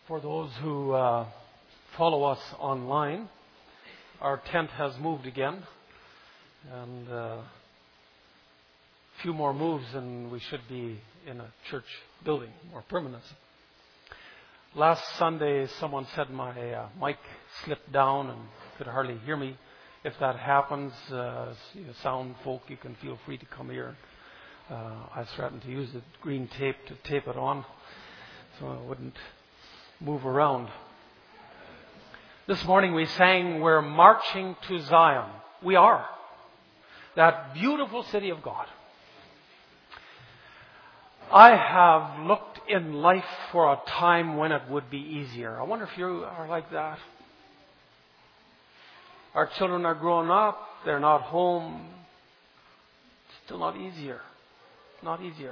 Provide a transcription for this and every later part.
For those who follow us online, our tent has moved again, and a few more moves and we should be in a church building, more permanent. Last Sunday, someone said my mic slipped down and could hardly hear me. If that happens, sound folk, you can feel free to come here. I threatened to use the green tape to tape it on so it wouldn't move around. This morning we sang, "We're marching to Zion." We are. That beautiful city of God. I have looked in life for a time when it would be easier. I wonder if you are like that. Our children are growing up. They're not home. It's still not easier. Not easier.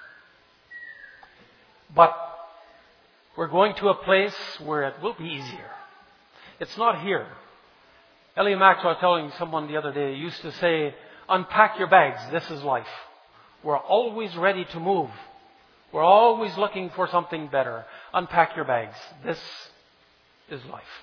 But we're going to a place where it will be easier. It's not here. Ellie Maxwell, telling someone the other day, used to say, "Unpack your bags. This is life." We're always ready to move. We're always looking for something better. Unpack your bags. This is life.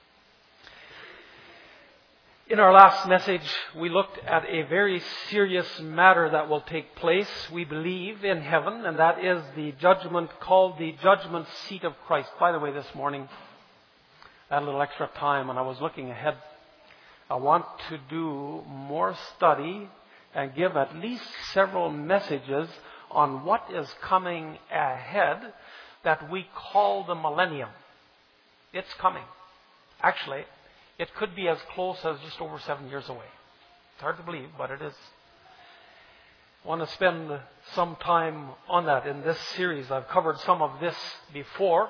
In our last message, we looked at a very serious matter that will take place, we believe, in heaven, and that is the judgment called the judgment seat of Christ. By the way, this morning, I had a little extra time and I was looking ahead. I want to do more study and give at least several messages on what is coming ahead that we call the millennium. It's coming. Actually, it could be as close as just over 7 years away. It's hard to believe, but it is. I want to spend some time on that in this series. I've covered some of this before.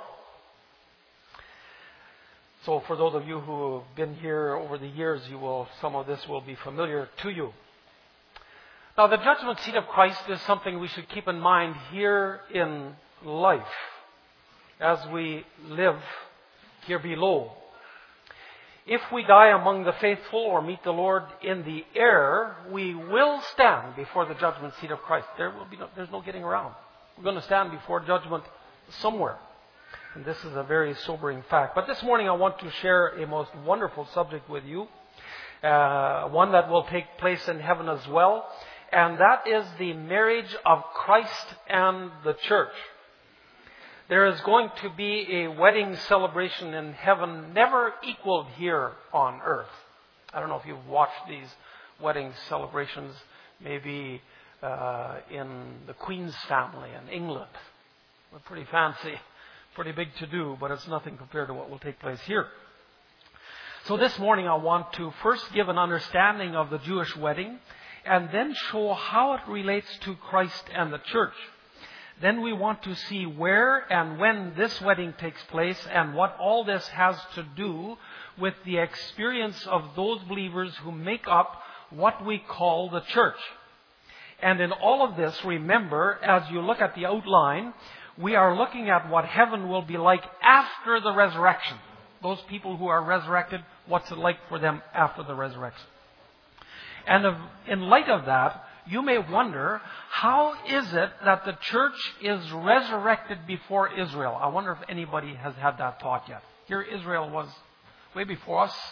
So for those of you who have been here over the years, some of this will be familiar to you. Now, the judgment seat of Christ is something we should keep in mind here in life as we live here below. If we die among the faithful or meet the Lord in the air, we will stand before the judgment seat of Christ. There's no getting around. We're going to stand before judgment somewhere. And this is a very sobering fact. But this morning I want to share a most wonderful subject with you. One that will take place in heaven as well. And that is the marriage of Christ and the church. There is going to be a wedding celebration in heaven never equaled here on earth. I don't know if you've watched these wedding celebrations, maybe in the Queen's family in England. They're pretty fancy, pretty big to do, but it's nothing compared to what will take place here. So this morning I want to first give an understanding of the Jewish wedding and then show how it relates to Christ and the church. Then we want to see where and when this wedding takes place and what all this has to do with the experience of those believers who make up what we call the church. And in all of this, remember, as you look at the outline, we are looking at what heaven will be like after the resurrection. Those people who are resurrected, what's it like for them after the resurrection? And in light of that, you may wonder, how is it that the church is resurrected before Israel? I wonder if anybody has had that thought yet. Here Israel was way before us.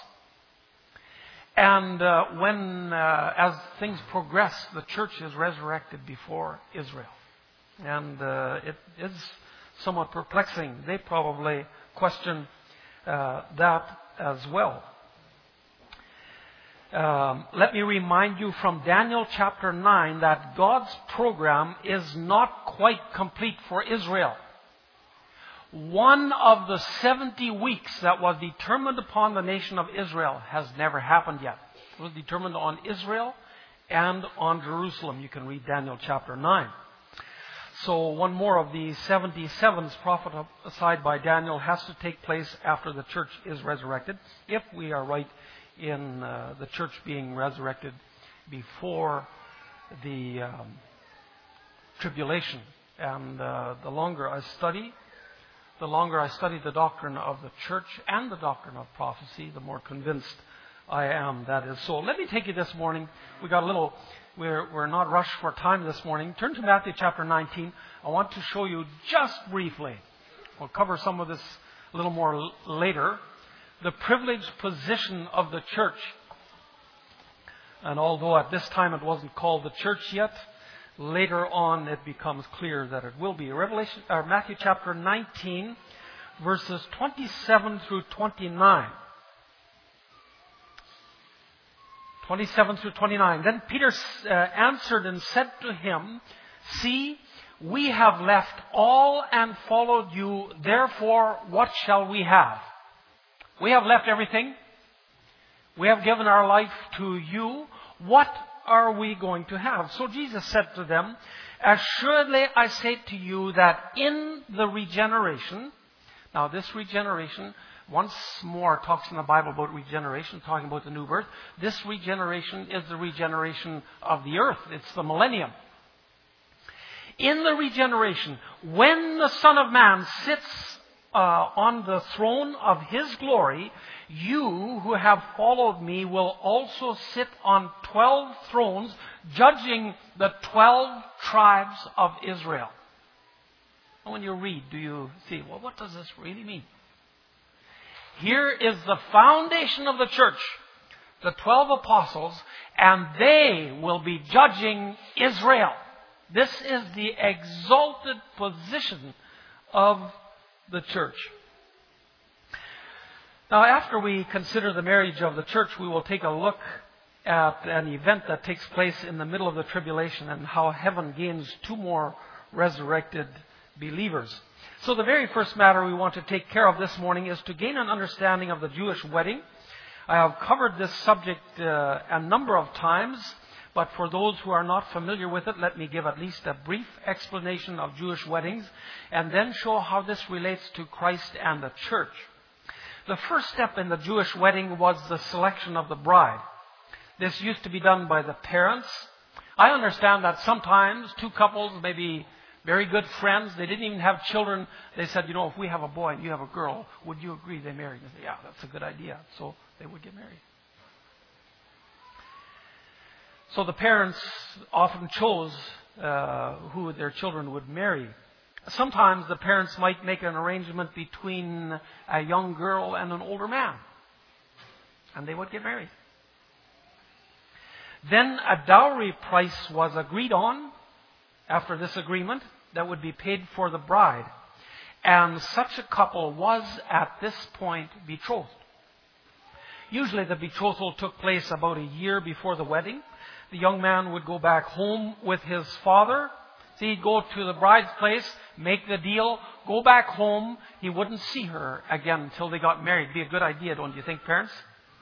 And as things progress, the church is resurrected before Israel. And it is somewhat perplexing. They probably question that as well. Let me remind you from Daniel chapter 9 that God's program is not quite complete for Israel. One of the 70 weeks that was determined upon the nation of Israel has never happened yet. It was determined on Israel and on Jerusalem. You can read Daniel chapter 9. So one more of the 77s prophesied by Daniel has to take place after the church is resurrected, if we are right in the church being resurrected before the tribulation. And the longer I study the doctrine of the church and the doctrine of prophecy, the more convinced I am that is so. Let me take you this morning. We're not rushed for time this morning. Turn to Matthew chapter 19. I want to show you just briefly. We'll cover some of this a little more later, the privileged position of the church. And although at this time it wasn't called the church yet, later on it becomes clear that it will be. Matthew chapter 19, verses 27 through 29. 27 through 29. Then Peter answered and said to him, "See, we have left all and followed you. Therefore, what shall we have?" We have left everything. We have given our life to you. What are we going to have? So Jesus said to them, "Assuredly I say to you that in the regeneration," now this regeneration, once more talks in the Bible about regeneration, talking about the new birth. This regeneration is the regeneration of the earth. It's the millennium. In the regeneration, when the Son of Man sits on the throne of His glory, you who have followed me will also sit on 12 thrones, judging the 12 tribes of Israel. And when you read, do you see, well, what does this really mean? Here is the foundation of the church, the 12 apostles, and they will be judging Israel. This is the exalted position of the church. Now, after we consider the marriage of the church, we will take a look at an event that takes place in the middle of the tribulation and how heaven gains 2 more resurrected believers. So the very first matter we want to take care of this morning is to gain an understanding of the Jewish wedding. I have covered this subject a number of times, but for those who are not familiar with it, let me give at least a brief explanation of Jewish weddings and then show how this relates to Christ and the church. The first step in the Jewish wedding was the selection of the bride. This used to be done by the parents. I understand that sometimes 2 couples, maybe very good friends, they didn't even have children. They said, if we have a boy and you have a girl, would you agree they marry? They said, yeah, that's a good idea. So they would get married. So the parents often chose who their children would marry. Sometimes the parents might make an arrangement between a young girl and an older man, and they would get married. Then a dowry price was agreed on after this agreement that would be paid for the bride. And such a couple was at this point betrothed. Usually the betrothal took place about a year before the wedding. The young man would go back home with his father. So he'd go to the bride's place, make the deal, go back home. He wouldn't see her again until they got married. Be a good idea, don't you think, parents?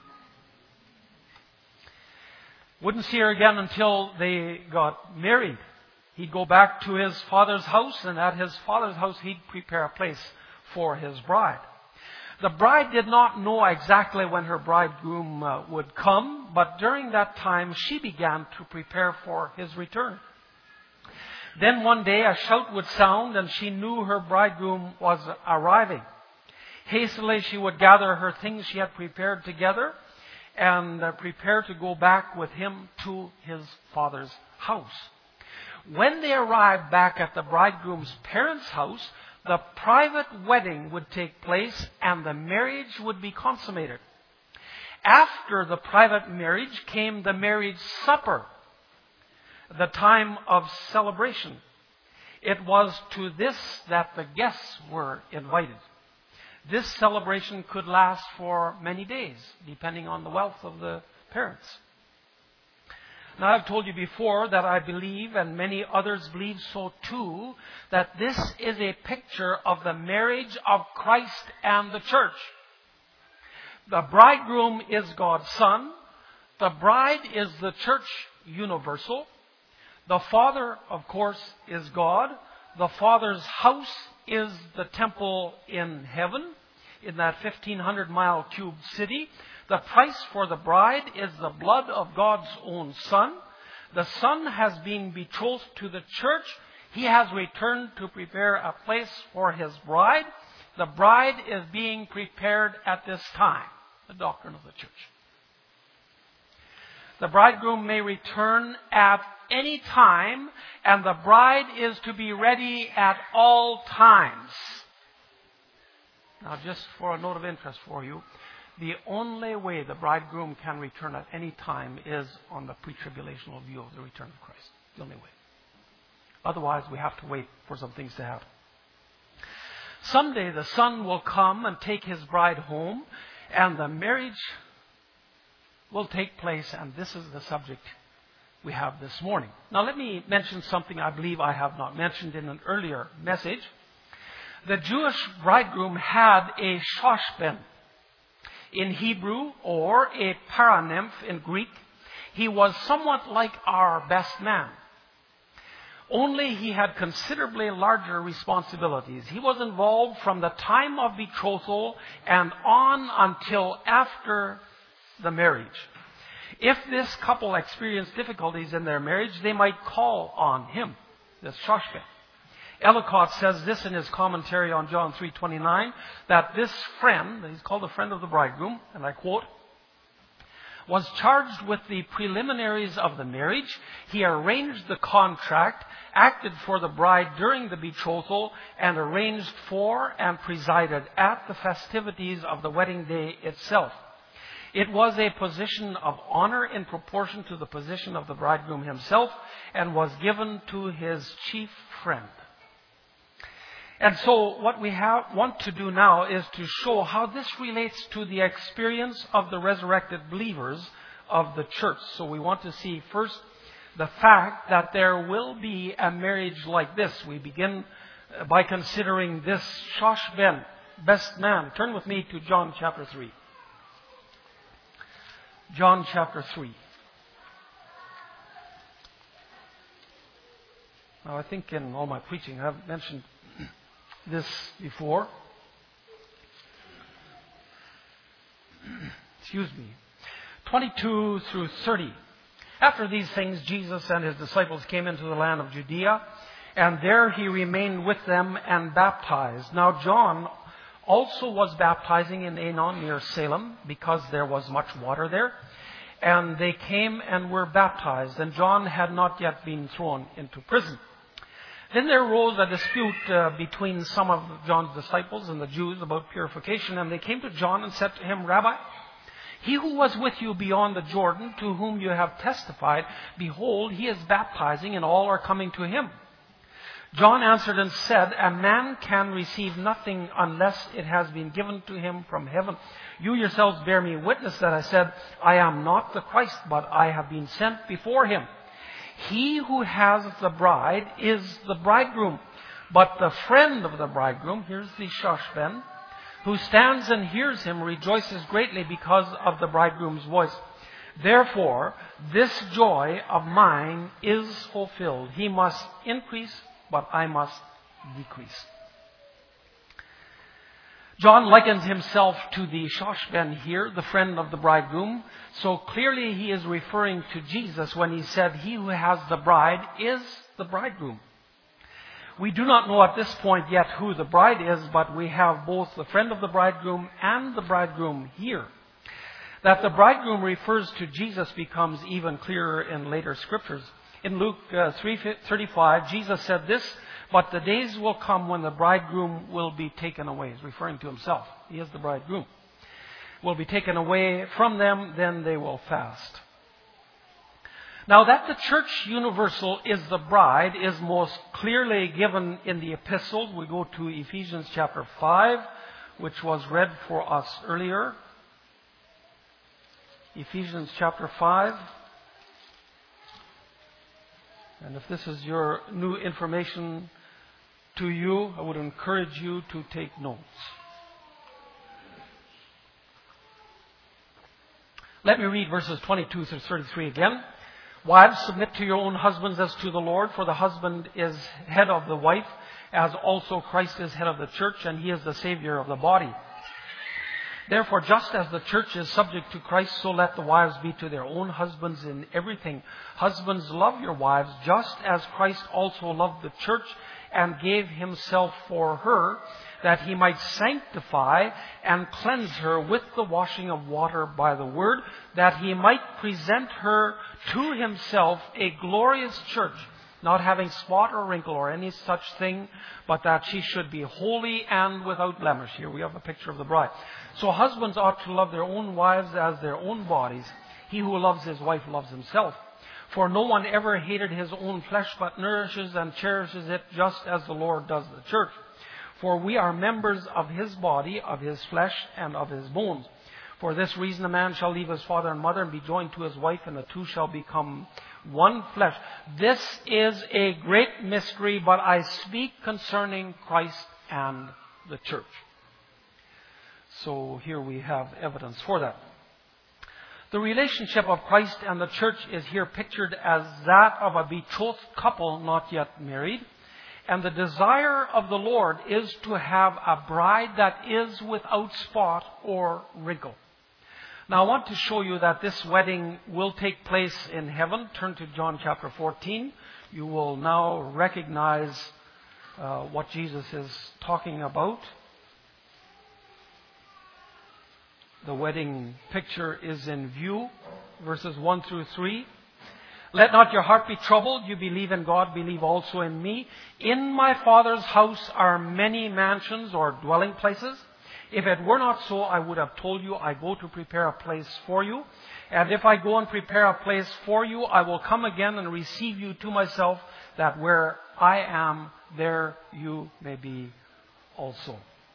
Wouldn't see her again until they got married. He'd go back to his father's house, and at his father's house he'd prepare a place for his bride. The bride did not know exactly when her bridegroom would come, but during that time she began to prepare for his return. Then one day a shout would sound, and she knew her bridegroom was arriving. Hastily she would gather her things she had prepared together and prepare to go back with him to his father's house. When they arrived back at the bridegroom's parents' house, the private wedding would take place and the marriage would be consummated. After the private marriage came the marriage supper, the time of celebration. It was to this that the guests were invited. This celebration could last for many days, depending on the wealth of the parents. Now, I've told you before that I believe, and many others believe so too, that this is a picture of the marriage of Christ and the church. The bridegroom is God's Son. The bride is the church universal. The Father, of course, is God. The Father's house is the temple in heaven, in that 1,500-mile cubed city. The price for the bride is the blood of God's own Son. The Son has been betrothed to the church. He has returned to prepare a place for His bride. The bride is being prepared at this time. The doctrine of the church. The bridegroom may return at any time, and the bride is to be ready at all times. Now, just for a note of interest for you, the only way the bridegroom can return at any time is on the pre-tribulational view of the return of Christ. The only way. Otherwise, we have to wait for some things to happen. Someday the Son will come and take His bride home, and the marriage will take place, and this is the subject we have this morning. Now, let me mention something I believe I have not mentioned in an earlier message. The Jewish bridegroom had a shoshben in Hebrew, or a paranymph in Greek. He was somewhat like our best man. Only he had considerably larger responsibilities. He was involved from the time of betrothal and on until after the marriage. If this couple experienced difficulties in their marriage, they might call on him, this shoshben. Ellicott says this in his commentary on John 3:29, that this friend, he's called the friend of the bridegroom, and I quote, was charged with the preliminaries of the marriage. He arranged the contract, acted for the bride during the betrothal, and arranged for and presided at the festivities of the wedding day itself. It was a position of honor in proportion to the position of the bridegroom himself, and was given to his chief friend. And so what we want to do now is to show how this relates to the experience of the resurrected believers of the church. So we want to see first the fact that there will be a marriage like this. We begin by considering this shoshben, best man. Turn with me to John chapter 3. John chapter 3. Now I think in all my preaching I've mentioned this before. Excuse me. 22 through 30. After these things, Jesus and His disciples came into the land of Judea, and there He remained with them and baptized. Now John also was baptizing in Aenon near Salem, because there was much water there. And they came and were baptized, and John had not yet been thrown into prison. Then there arose a dispute between some of John's disciples and the Jews about purification. And they came to John and said to him, Rabbi, he who was with you beyond the Jordan, to whom you have testified, behold, he is baptizing, and all are coming to him. John answered and said, a man can receive nothing unless it has been given to him from heaven. You yourselves bear me witness that I said, I am not the Christ, but I have been sent before him. He who has the bride is the bridegroom. But the friend of the bridegroom, here's the shoshben, who stands and hears him, rejoices greatly because of the bridegroom's voice. Therefore, this joy of mine is fulfilled. He must increase, but I must decrease. John likens himself to the shoshben here, the friend of the bridegroom. So clearly he is referring to Jesus when he said, he who has the bride is the bridegroom. We do not know at this point yet who the bride is, but we have both the friend of the bridegroom and the bridegroom here. That the bridegroom refers to Jesus becomes even clearer in later scriptures. In Luke 3:35, Jesus said this, but the days will come when the bridegroom will be taken away. He's referring to himself. He is the bridegroom. Will be taken away from them, then they will fast. Now that the church universal is the bride is most clearly given in the epistles. We go to Ephesians chapter 5, which was read for us earlier. Ephesians chapter 5. And if this is your new information to you, I would encourage you to take notes. Let me read verses 22 through 33 again. Wives, submit to your own husbands as to the Lord, for the husband is head of the wife, as also Christ is head of the church, and he is the Savior of the body. Therefore, just as the church is subject to Christ, so let the wives be to their own husbands in everything. Husbands, love your wives, just as Christ also loved the church and gave himself for her, that he might sanctify and cleanse her with the washing of water by the word, that he might present her to himself a glorious church, not having spot or wrinkle or any such thing, but that she should be holy and without blemish. Here we have a picture of the bride. So husbands ought to love their own wives as their own bodies. He who loves his wife loves himself. For no one ever hated his own flesh, but nourishes and cherishes it, just as the Lord does the church. For we are members of his body, of his flesh, and of his bones. For this reason a man shall leave his father and mother and be joined to his wife, and the two shall become one flesh. This is a great mystery, but I speak concerning Christ and the church. So here we have evidence for that. The relationship of Christ and the church is here pictured as that of a betrothed couple not yet married. And the desire of the Lord is to have a bride that is without spot or wrinkle. Now I want to show you that this wedding will take place in heaven. Turn to John chapter 14. You will now recognize what Jesus is talking about. The wedding picture is in view, verses 1 through 3. Let not your heart be troubled. You believe in God, believe also in me. In my Father's house are many mansions or dwelling places. If it were not so, I would have told you, I go to prepare a place for you. And if I go and prepare a place for you, I will come again and receive you to myself, that where I am, there you may be also.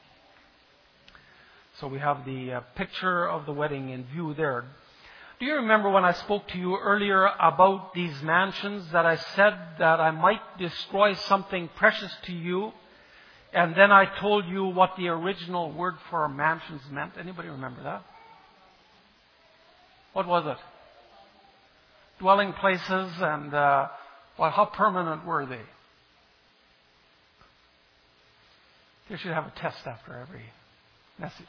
So we have the picture of the wedding in view there. Do you remember when I spoke to you earlier about these mansions, that I said that I might destroy something precious to you? And then I told you what the original word for mansions meant. Anybody remember that? What was it? Dwelling places, and how permanent were they? You should have a test after every message.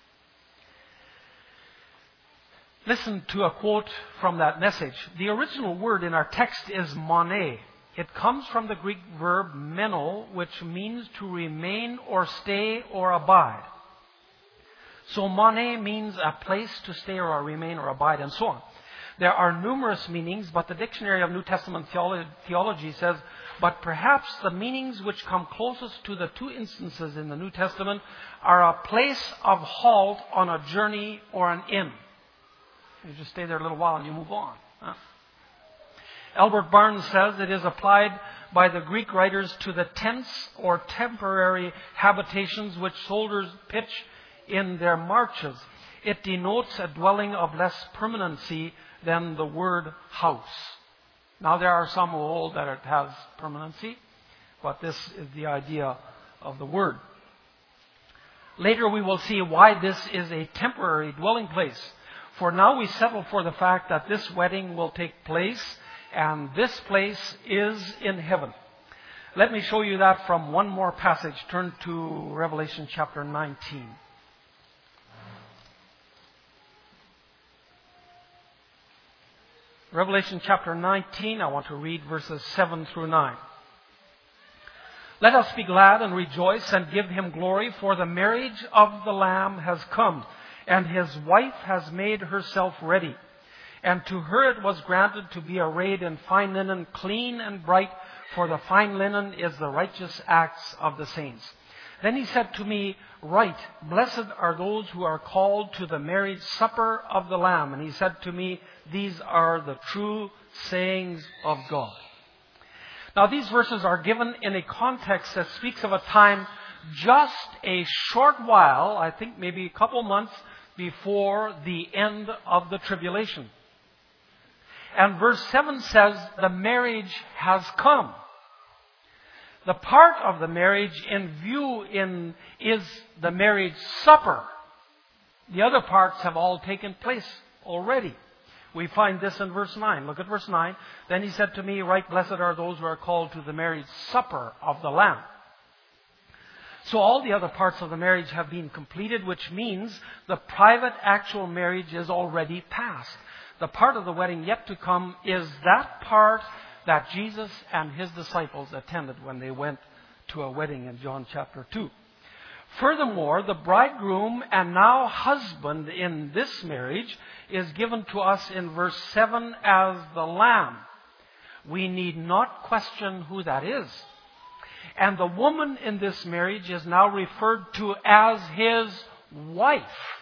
Listen to a quote from that message. The original word in our text is mone. It comes from the Greek verb meno, which means to remain or stay or abide. So mone means a place to stay or remain or abide, and so on. There are numerous meanings, but the Dictionary of New Testament Theology says, but perhaps the meanings which come closest to the two instances in the New Testament are a place of halt on a journey or an inn. You just stay there a little while and you move on. Albert Barnes says it is applied by the Greek writers to the tents or temporary habitations which soldiers pitch in their marches. It denotes a dwelling of less permanency than the word house. Now there are some who hold that it has permanency, but this is the idea of the word. Later we will see why this is a temporary dwelling place. For now we settle for the fact that this wedding will take place, and this place is in heaven. Let me show you that from one more passage. Turn to Revelation chapter 19. Revelation chapter 19, I want to read verses 7 through 9. Let us be glad and rejoice and give him glory, for the marriage of the Lamb has come, and his wife has made herself ready. And to her it was granted to be arrayed in fine linen, clean and bright, for the fine linen is the righteous acts of the saints. Then he said to me, Write, blessed are those who are called to the marriage supper of the Lamb. And he said to me, These are the true sayings of God. Now these verses are given in a context that speaks of a time just a short while, I think maybe a couple months before the end of the tribulation. And verse 7 says, the marriage has come. The part of the marriage in view is the marriage supper. The other parts have all taken place already. We find this in verse 9. Look at verse 9. Then he said to me, Right, blessed are those who are called to the marriage supper of the Lamb. So all the other parts of the marriage have been completed, which means the private actual marriage is already past. The part of the wedding yet to come is that part that Jesus and his disciples attended when they went to a wedding in John chapter 2. Furthermore, the bridegroom and now husband in this marriage is given to us in verse 7 as the Lamb. we need not question who that is. And the woman in this marriage is now referred to as his wife.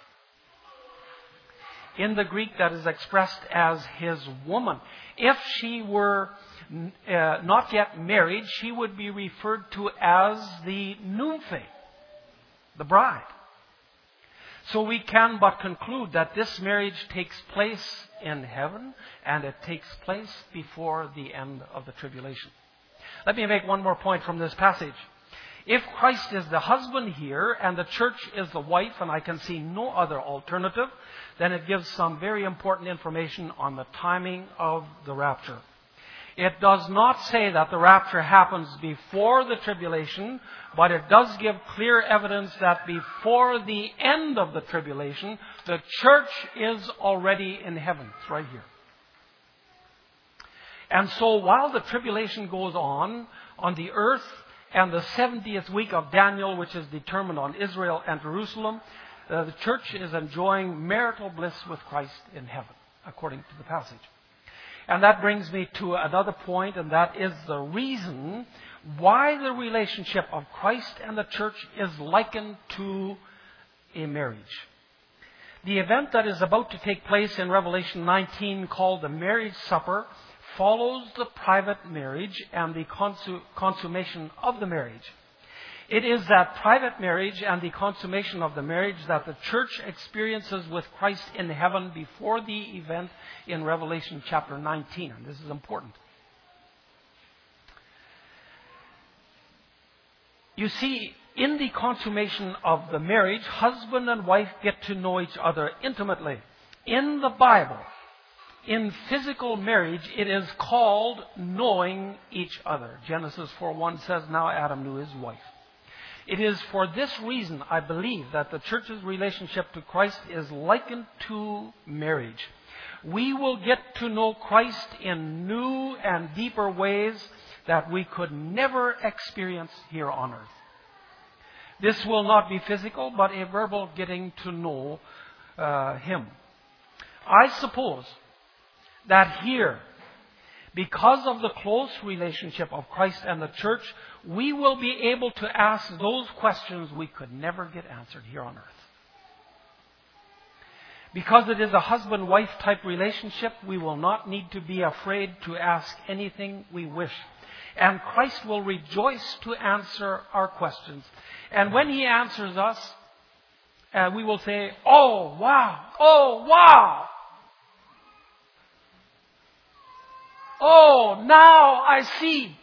In the Greek, that is expressed as his woman. If she were not yet married, she would be referred to as the nymphe, the bride. So we can but conclude that this marriage takes place in heaven, and it takes place before the end of the tribulation. Let me make one more point from this passage. If Christ is the husband here and the church is the wife, and I can see no other alternative, then it gives some very important information on the timing of the rapture. It does not say that the rapture happens before the tribulation, but it does give clear evidence that before the end of the tribulation, the church is already in heaven. It's right here. And so while the tribulation goes on the earth, and the 70th week of Daniel, which is determined on Israel and Jerusalem, the church is enjoying marital bliss with Christ in heaven, according to the passage. And that brings me to another point, and that is the reason why the relationship of Christ and the church is likened to a marriage. The event that is about to take place in Revelation 19, called the marriage supper, follows the private marriage and the consummation of the marriage. It is that private marriage and the consummation of the marriage that the church experiences with Christ in heaven before the event in Revelation chapter 19. And this is important. You see, in the consummation of the marriage, husband and wife get to know each other intimately. In the Bible, in physical marriage, it is called knowing each other. Genesis 4:1 says, now Adam knew his wife. It is for this reason, I believe, that the church's relationship to Christ is likened to marriage. We will get to know Christ in new and deeper ways that we could never experience here on earth. This will not be physical, but a verbal getting to know Him. I suppose that here, because of the close relationship of Christ and the church, we will be able to ask those questions we could never get answered here on earth. Because it is a husband-wife type relationship, we will not need to be afraid to ask anything we wish. And Christ will rejoice to answer our questions. And when He answers us, we will say, oh, wow, oh, wow. Oh, now I see.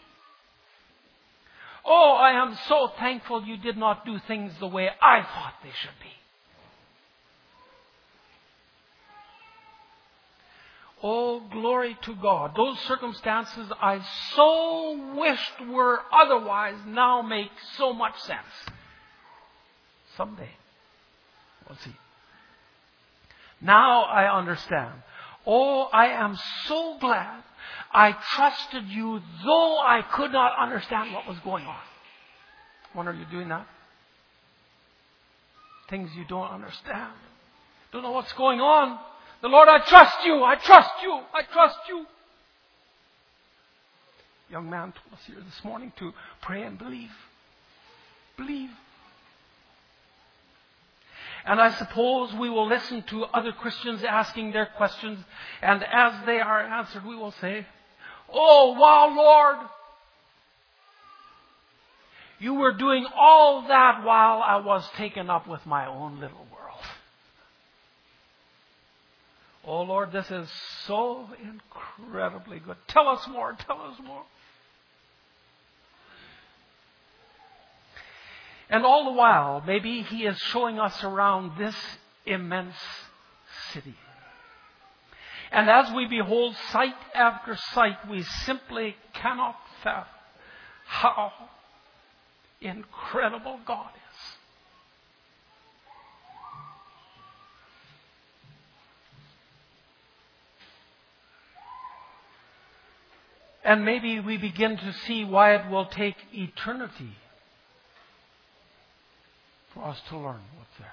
Oh, I am so thankful you did not do things the way I thought they should be. Oh, glory to God. Those circumstances I so wished were otherwise now make so much sense. Someday. We'll see. Now I understand. Oh, I am so glad I trusted you, though I could not understand what was going on. When are you doing that? Things you don't understand. Don't know what's going on. The Lord, I trust you. I trust you. I trust you. Young man told us here this morning to pray and believe. Believe. And I suppose we will listen to other Christians asking their questions, and as they are answered, we will say, oh, wow, Lord. You were doing all that while I was taken up with my own little world. Oh, Lord, this is so incredibly good. Tell us more. Tell us more. And all the while, maybe He is showing us around this immense city. And as we behold sight after sight, we simply cannot fathom how incredible God is. And maybe we begin to see why it will take eternity for us to learn what's there.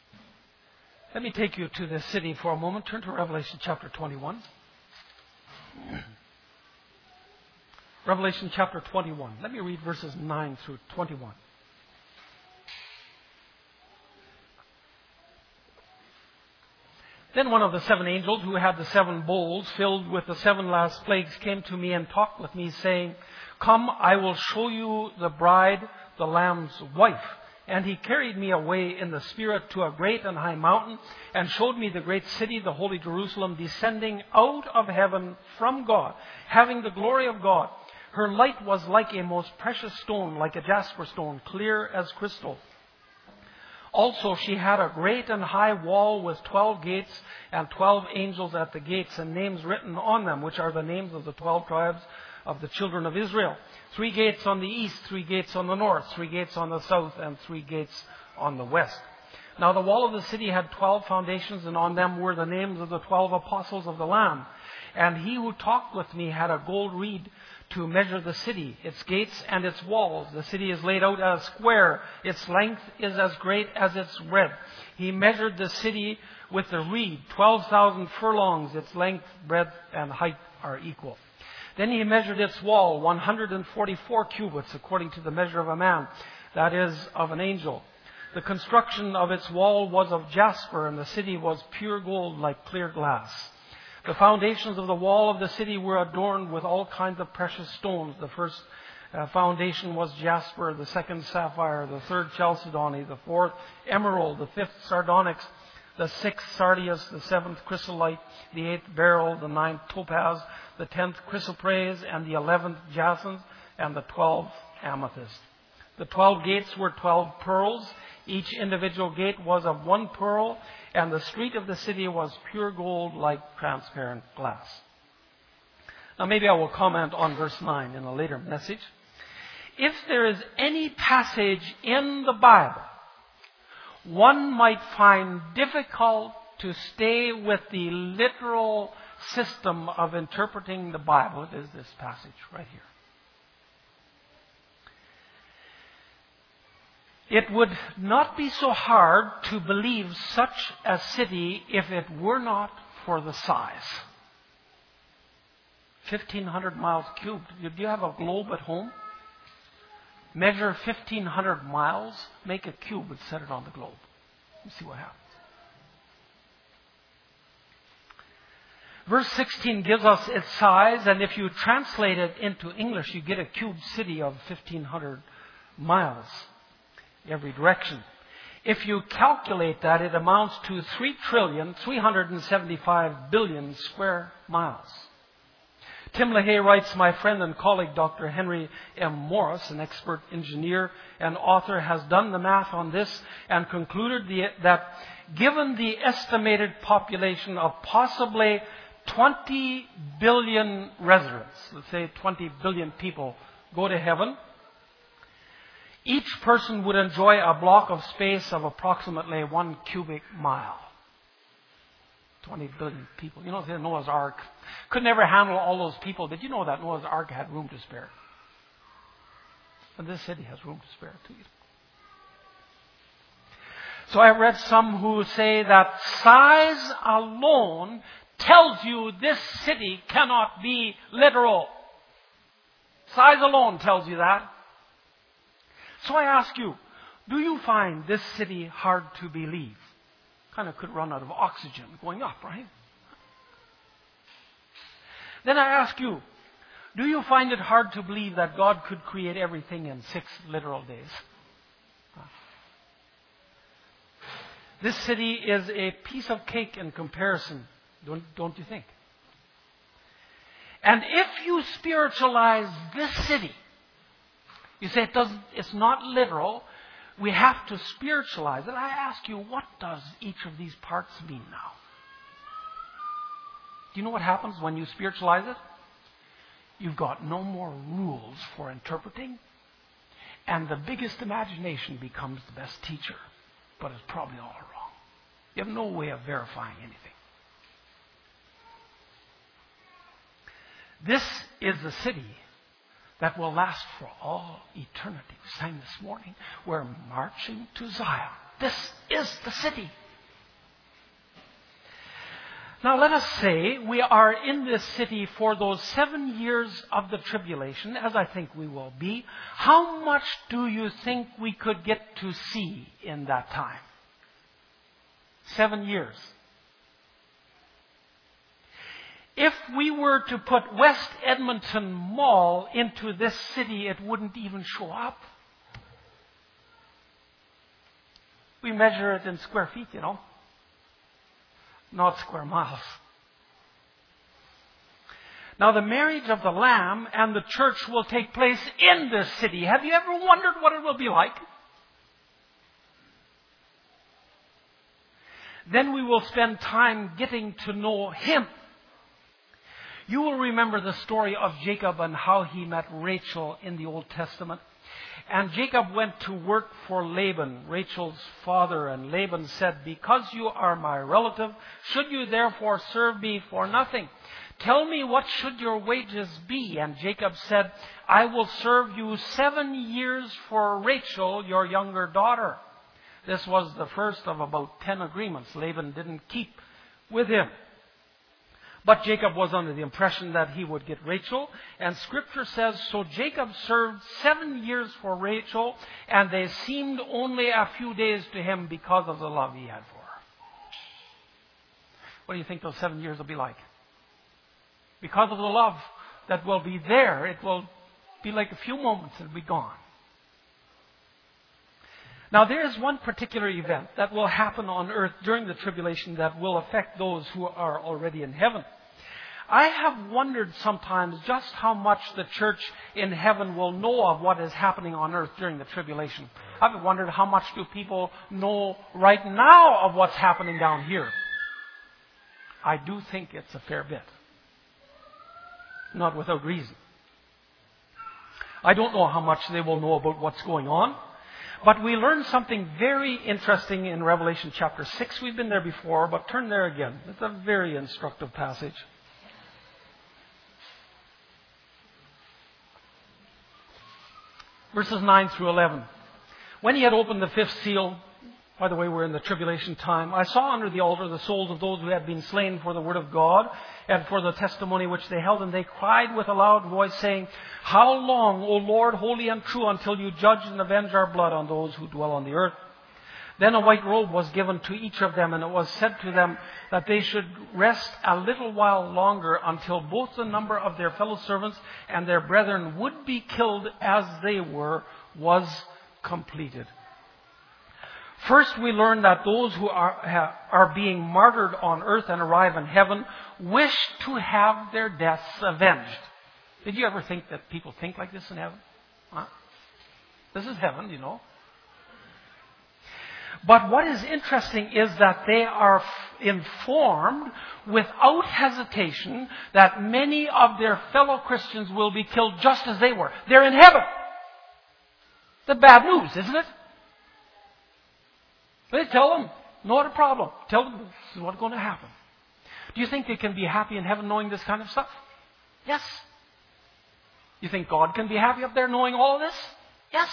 Let me take you to this city for a moment. Turn to Revelation chapter 21. Revelation chapter 21. Let me read verses 9 through 21. Then one of the 7 angels who had the 7 bowls filled with the 7 last plagues came to me and talked with me, saying, "Come, I will show you the bride, the Lamb's wife." And he carried me away in the Spirit to a great and high mountain, and showed me the great city, the holy Jerusalem, descending out of heaven from God, having the glory of God. Her light was like a most precious stone, like a jasper stone, clear as crystal. Also she had a great and high wall with 12 gates, and 12 angels at the gates, and names written on them, which are the names of the 12 tribes of the children of Israel. 3 gates on the east, 3 gates on the north, 3 gates on the south, and 3 gates on the west. Now the wall of the city had 12 foundations, and on them were the names of the 12 apostles of the Lamb. And he who talked with me had a gold reed to measure the city, its gates and its walls. The city is laid out as a square. Its length is as great as its breadth. He measured the city with the reed, 12,000 furlongs. Its length, breadth, and height are equal. Then he measured its wall, 144 cubits, according to the measure of a man, that is, of an angel. The construction of its wall was of jasper, and the city was pure gold like clear glass. The foundations of the wall of the city were adorned with all kinds of precious stones. The first foundation was jasper, the second sapphire, the third chalcedony, the fourth emerald, the fifth sardonyx, the sixth sardius, the seventh chrysolite, the eighth beryl, the ninth topaz, the 10th chrysoprase, and the 11th jacinth, and the 12th amethyst. The 12 gates were 12 pearls. Each individual gate was of 1 pearl, and the street of the city was pure gold like transparent glass. Now maybe I will comment on verse 9 in a later message. If there is any passage in the Bible one might find difficult to stay with the literal system of interpreting the Bible, it is this passage right here. It would not be so hard to believe such a city if it were not for the size. 1,500 miles cubed. Do you have a globe at home? Measure 1,500 miles, make a cube and set it on the globe. You see what happens. Verse 16 gives us its size, and if you translate it into English, you get a cubed city of 1,500 miles every direction. If you calculate that, it amounts to 3,375,000,000,000 square miles. Tim LaHaye writes, "My friend and colleague Dr. Henry M. Morris, an expert engineer and author, has done the math on this and concluded that given the estimated population of possibly 20 billion residents, let's say 20 billion people go to heaven, each person would enjoy a block of space of approximately 1 cubic mile. 20 billion people. You know, Noah's Ark could never handle all those people. Did you know that Noah's Ark had room to spare? And this city has room to spare too. So I read some who say that size alone tells you this city cannot be literal. Size alone tells you that. So I ask you, do you find this city hard to believe? Kind of could run out of oxygen going up, right? Then I ask you, do you find it hard to believe that God could create everything in 6 literal days? This city is a piece of cake in comparison, don't you think? And if you spiritualize this city, you say it's not literal, we have to spiritualize it. I ask you, what does each of these parts mean now? Do you know what happens when you spiritualize it? You've got no more rules for interpreting, and the biggest imagination becomes the best teacher, but it's probably all wrong. You have no way of verifying anything. This is the city that will last for all eternity. We sang this morning, we're marching to Zion. This is the city. Now let us say we are in this city for those 7 years of the tribulation, as I think we will be. How much do you think we could get to see in that time? 7 years. If we were to put West Edmonton Mall into this city, it wouldn't even show up. We measure it in square feet, not square miles. Now, the marriage of the Lamb and the church will take place in this city. Have you ever wondered what it will be like? Then we will spend time getting to know Him. You will remember the story of Jacob and how he met Rachel in the Old Testament. And Jacob went to work for Laban, Rachel's father. And Laban said, "Because you are my relative, should you therefore serve me for nothing? Tell me, what should your wages be?" And Jacob said, "I will serve you 7 years for Rachel, your younger daughter." This was the first of about 10 agreements Laban didn't keep with him. But Jacob was under the impression that he would get Rachel. And Scripture says, so Jacob served 7 years for Rachel, and they seemed only a few days to him because of the love he had for her. What do you think those 7 years will be like? Because of the love that will be there, it will be like a few moments and be gone. Now, there is one particular event that will happen on earth during the tribulation that will affect those who are already in heaven. I have wondered sometimes just how much the church in heaven will know of what is happening on earth during the tribulation. I've wondered how much do people know right now of what's happening down here. I do think it's a fair bit. Not without reason. I don't know how much they will know about what's going on. But we learn something very interesting in Revelation chapter 6. We've been there before, but turn there again. It's a very instructive passage. Verses 9 through 11. When he had opened the fifth seal, by the way, we're in the tribulation time, I saw under the altar the souls of those who had been slain for the word of God and for the testimony which they held. And they cried with a loud voice, saying, "How long, O Lord, holy and true, until you judge and avenge our blood on those who dwell on the earth?" Then a white robe was given to each of them, and it was said to them that they should rest a little while longer until both the number of their fellow servants and their brethren would be killed as they were was completed. First, we learn that those who are being martyred on earth and arrive in heaven wish to have their deaths avenged. Did you ever think that people think like this in heaven? Huh? This is heaven, But what is interesting is that they are informed without hesitation that many of their fellow Christians will be killed just as they were. They're in heaven. The bad news, isn't it? They tell them, not a problem. Tell them this is what's going to happen. Do you think they can be happy in heaven knowing this kind of stuff? Yes. You think God can be happy up there knowing all of this? Yes.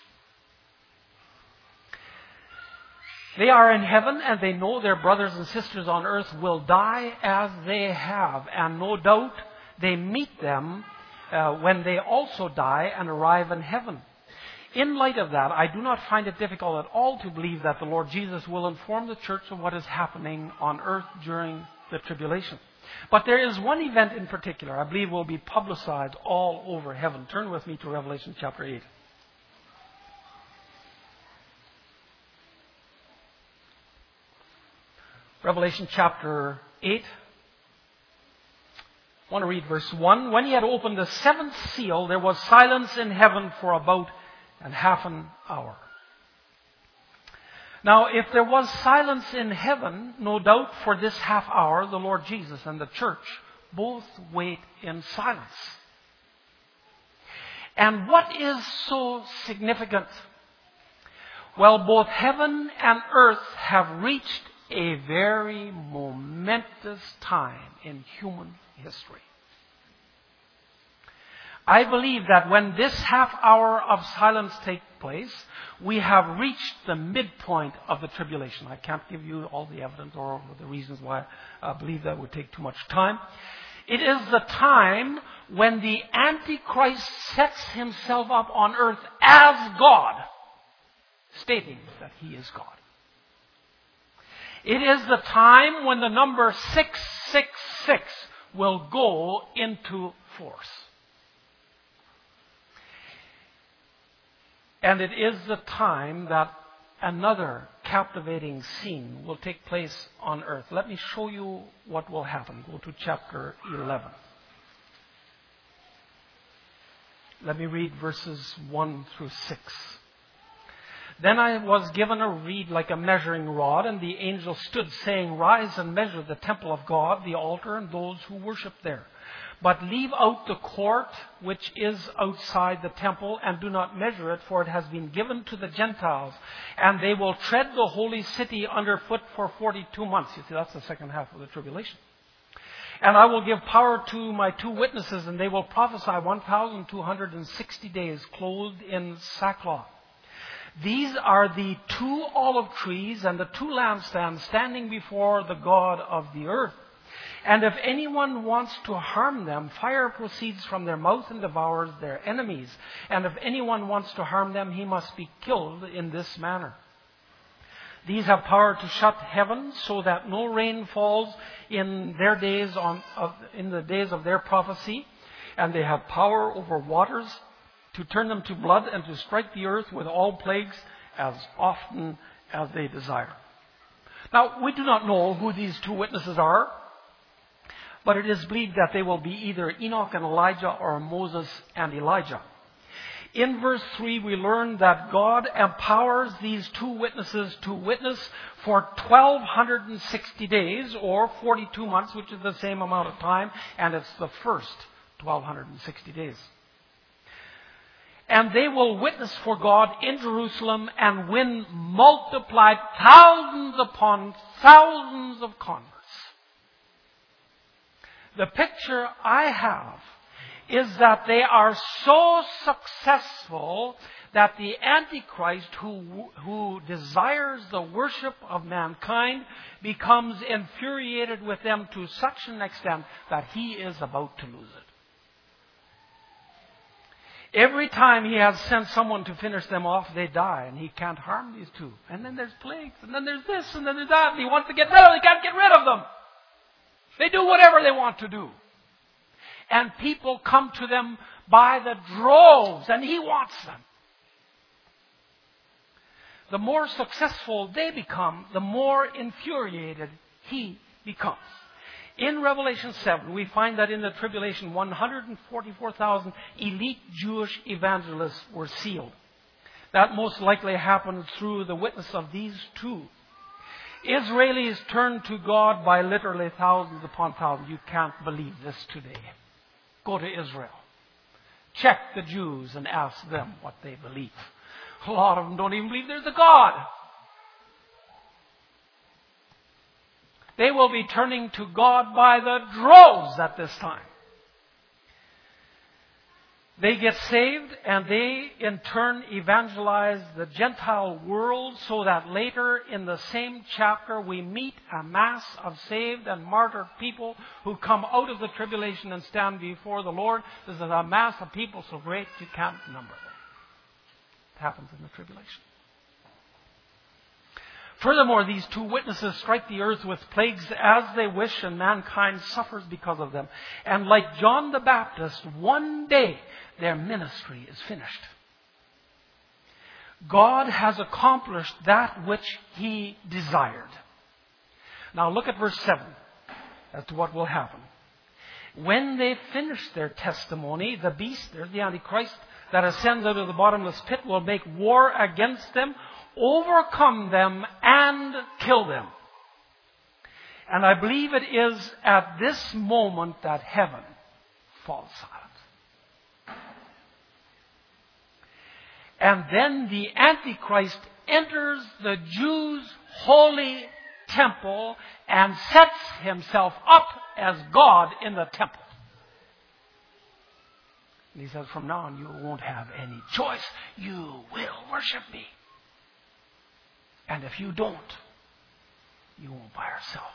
They are in heaven and they know their brothers and sisters on earth will die as they have. And no doubt they meet them when they also die and arrive in heaven. In light of that, I do not find it difficult at all to believe that the Lord Jesus will inform the church of what is happening on earth during the tribulation. But there is one event in particular I believe will be publicized all over heaven. Turn with me to Revelation chapter 8. Revelation chapter 8. I want to read verse 1. When he had opened the seventh seal, there was silence in heaven for about half an hour. Now, if there was silence in heaven, no doubt for this half hour, the Lord Jesus and the church both wait in silence. And what is so significant? Well, both heaven and earth have reached a very momentous time in human history. I believe that when this half hour of silence takes place, we have reached the midpoint of the tribulation. I can't give you all the evidence or the reasons why I believe that would take too much time. It is the time when the Antichrist sets himself up on earth as God, stating that he is God. It is the time when the number 666 will go into force. And it is the time that another captivating scene will take place on earth. Let me show you what will happen. Go to chapter 11. Let me read verses 1 through 6. Then I was given a reed like a measuring rod, and the angel stood, saying, Rise and measure the temple of God, the altar, and those who worship there. But leave out the court which is outside the temple, and do not measure it, for it has been given to the Gentiles, and they will tread the holy city underfoot for 42 months. You see, that's the second half of the tribulation. And I will give power to my 2 witnesses, and they will prophesy 1,260 days, clothed in sackcloth. These are the 2 olive trees and the 2 lampstands standing before the God of the earth. And if anyone wants to harm them, fire proceeds from their mouth and devours their enemies. And if anyone wants to harm them, he must be killed in this manner. These have power to shut heaven so that no rain falls in their days in the days of their prophecy. And they have power over waters to turn them to blood and to strike the earth with all plagues as often as they desire. Now, we do not know who these 2 witnesses are, but it is believed that they will be either Enoch and Elijah or Moses and Elijah. In verse 3, we learn that God empowers these 2 witnesses to witness for 1,260 days, or 42 months, which is the same amount of time, and it's the first 1,260 days. And they will witness for God in Jerusalem and win multiplied thousands upon thousands of converts. The picture I have is that they are so successful that the Antichrist, who desires the worship of mankind, becomes infuriated with them to such an extent that he is about to lose it. Every time he has sent someone to finish them off, they die, and he can't harm these 2. And then there's plagues, and then there's this, and then there's that, and he wants to get rid of them. He can't get rid of them. They do whatever they want to do. And people come to them by the droves, and he wants them. The more successful they become, the more infuriated he becomes. In Revelation 7, we find that in the tribulation, 144,000 elite Jewish evangelists were sealed. That most likely happened through the witness of these 2. Israelis turned to God by literally thousands upon thousands. You can't believe this today. Go to Israel. Check the Jews and ask them what they believe. A lot of them don't even believe there's a God. They will be turning to God by the droves at this time. They get saved, and they in turn evangelize the Gentile world, so that later in the same chapter we meet a mass of saved and martyred people who come out of the tribulation and stand before the Lord. This is a mass of people so great you can't number them. It happens in the tribulation. Furthermore, these 2 witnesses strike the earth with plagues as they wish, and mankind suffers because of them. And like John the Baptist, one day their ministry is finished. God has accomplished that which he desired. Now look at verse 7 as to what will happen. When they finish their testimony, the beast, there's the Antichrist, that ascends out of the bottomless pit will make war against them, overcome them, and kill them. And I believe it is at this moment that heaven falls silent. And then the Antichrist enters the Jews' holy temple and sets himself up as God in the temple. And he says, from now on, you won't have any choice. You will worship me. And if you don't, you won't buy or sell.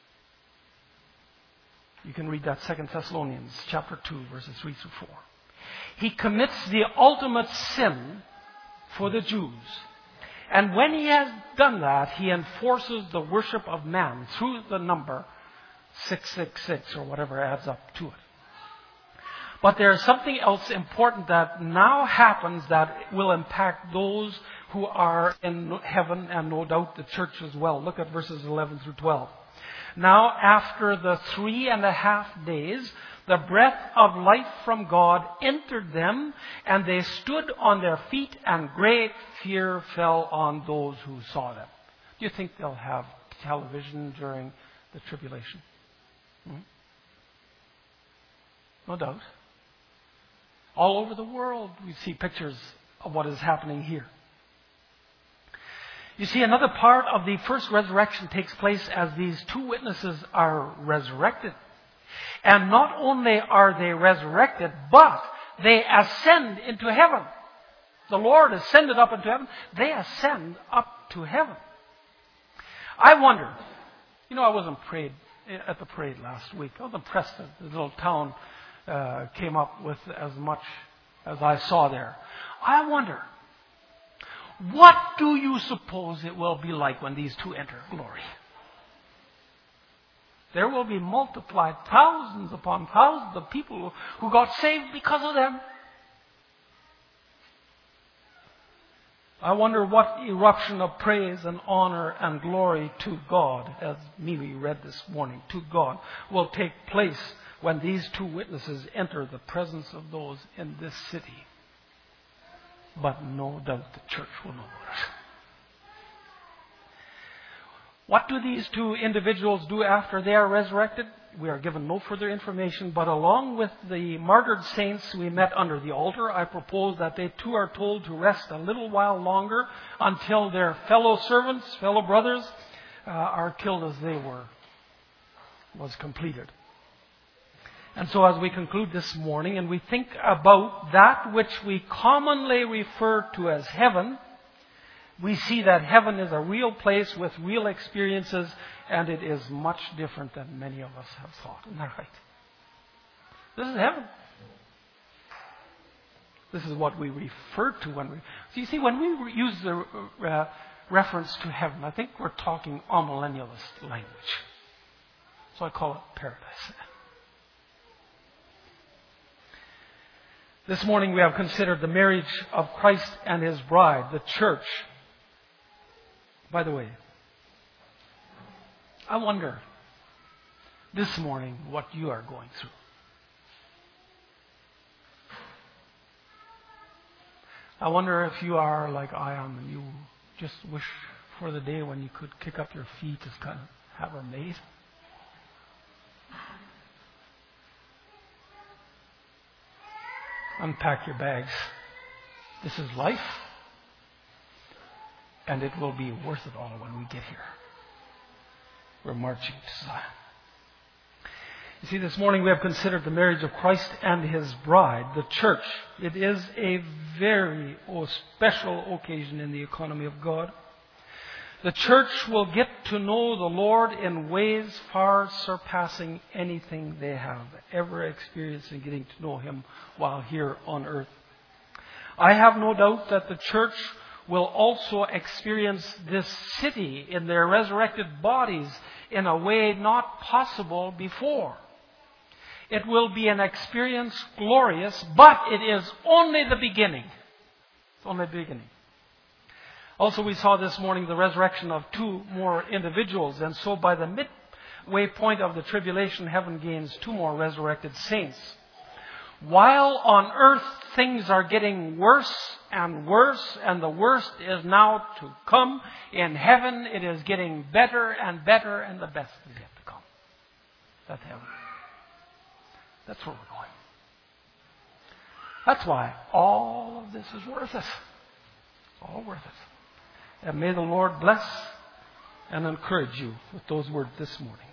You can read that 2 Thessalonians chapter 2, verses 3 through 4. He commits the ultimate sin for the Jews. And when he has done that, he enforces the worship of man through the number 666 or whatever adds up to it. But there is something else important that now happens that will impact those who are in heaven and no doubt the church as well. Look at verses 11 through 12. Now, after the 3.5 days, the breath of life from God entered them, and they stood on their feet, and great fear fell on those who saw them. Do you think they'll have television during the tribulation? No doubt. All over the world, we see pictures of what is happening here. You see, another part of the first resurrection takes place as these two witnesses are resurrected. And not only are they resurrected, but they ascend into heaven. The Lord ascended up into heaven. They ascend up to heaven. I wonder, I wasn't at the parade last week. I was impressed that the little town came up with as much as I saw there. I wonder, what do you suppose it will be like when these two enter glory? There will be multiplied thousands upon thousands of people who got saved because of them. I wonder what eruption of praise and honor and glory to God, as Mimi read this morning, to God, will take place when these two witnesses enter the presence of those in this city. But no doubt the church will know about it. What do these two individuals do after they are resurrected? We are given no further information, but along with the martyred saints we met under the altar, I propose that they too are told to rest a little while longer until their fellow servants, fellow brothers, are killed as they were, was completed. And so as we conclude this morning and we think about that which we commonly refer to as heaven, we see that heaven is a real place with real experiences, and it is much different than many of us have thought. Isn't that right? This is heaven. This is what we refer to when we... So you see, when we use the reference to heaven, I think we're talking amillennialist language. So I call it paradise. This morning we have considered the marriage of Christ and His bride, the church. By the way, I wonder this morning what you are going through. I wonder if you are like I am and you just wish for the day when you could kick up your feet and kind of have her made. Unpack your bags. This is life. And it will be worth it all when we get here. We're marching to Zion. You see, this morning we have considered the marriage of Christ and His bride, the church. It is a very special occasion in the economy of God. The church will get to know the Lord in ways far surpassing anything they have ever experienced in getting to know Him while here on earth. I have no doubt that the church will also experience this city in their resurrected bodies in a way not possible before. It will be an experience glorious, but it is only the beginning. It's only the beginning. Also, we saw this morning the resurrection of two more individuals, and so by the midway point of the tribulation, heaven gains two more resurrected saints. While on earth things are getting worse and worse, and the worst is now to come, in heaven it is getting better and better, and the best is yet to come. That's heaven. That's where we're going. That's why all of this is worth it. All worth it. And may the Lord bless and encourage you with those words this morning.